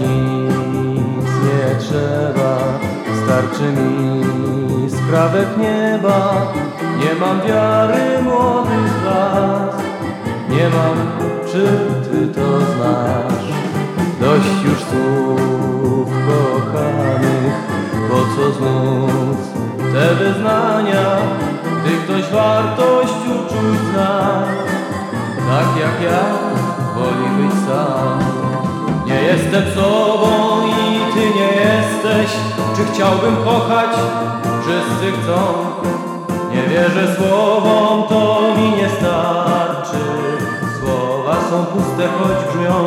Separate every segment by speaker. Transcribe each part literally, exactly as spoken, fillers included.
Speaker 1: nic nie trzeba, starczy mi skrawek nieba. Nie mam wiary młodych lat, nie mam, czy ty to znasz. Dość już słów kochanych, po co znów te wyznania, gdy ktoś wartość uczuć zna, tak jak ja woli być sam. Nie jestem sobą i ty nie jesteś. Czy chciałbym kochać? Wszyscy chcą. Nie wierzę słowom, to mi nie starczy. Słowa są puste, choć brzmią.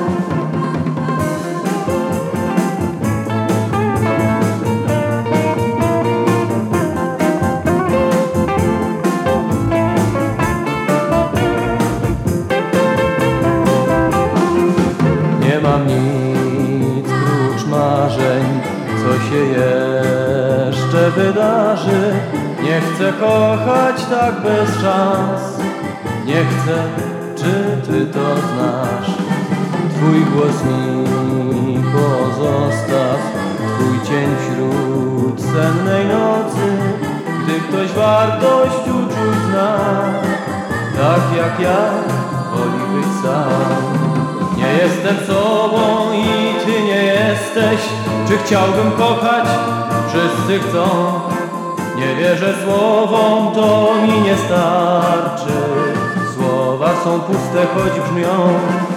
Speaker 1: Nie mam nic prócz marzeń, co się jeszcze wydarzy. Nie chcę kochać tak bez szans. Nie chcę, czy ty to znasz. Twój głos mi pozostaw, twój cień wśród sennej nocy. Gdy ktoś wartość uczuć zna, tak jak ja woli być sam. Nie jestem sobą i ty nie jesteś. Czy chciałbym kochać? Wszyscy chcą. Nie wierzę słowom, to mi nie starczy. Słowa są puste, choć brzmią.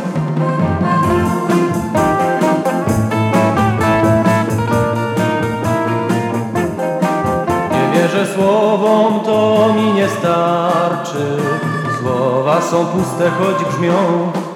Speaker 1: Nie wierzę słowom, to mi nie starczy. Słowa są puste, choć brzmią.